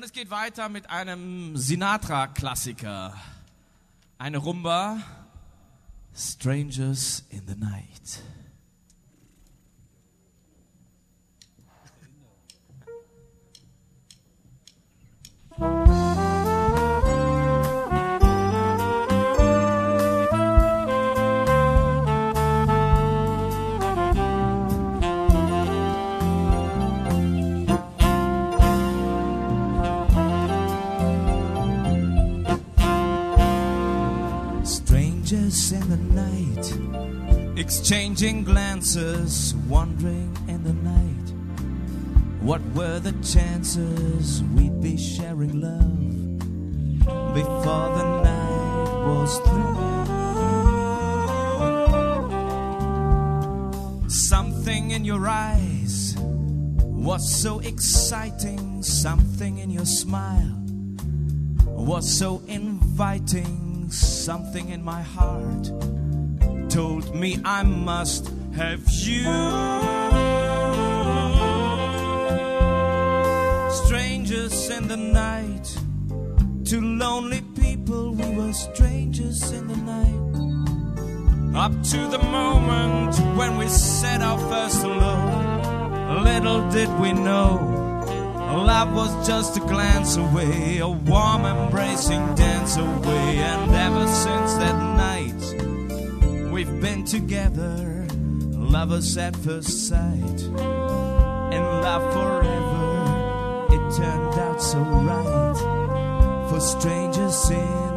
Und es geht weiter mit einem Sinatra-Klassiker. Eine Rumba, Strangers in the Night. Strangers in the night, exchanging glances, wandering in the night. What were the chances we'd be sharing love before the night was through? Something in your eyes was so exciting, something in your smile was so inviting. Something in my heart told me I must have you. Strangers in the night, two lonely people, we were strangers in the night. Up to the moment when we said our first hello, little did we know love was just a glance away, a warm embracing dance away. And ever since that night we've been together, lovers at first sight, in love forever. It turned out so right for strangers in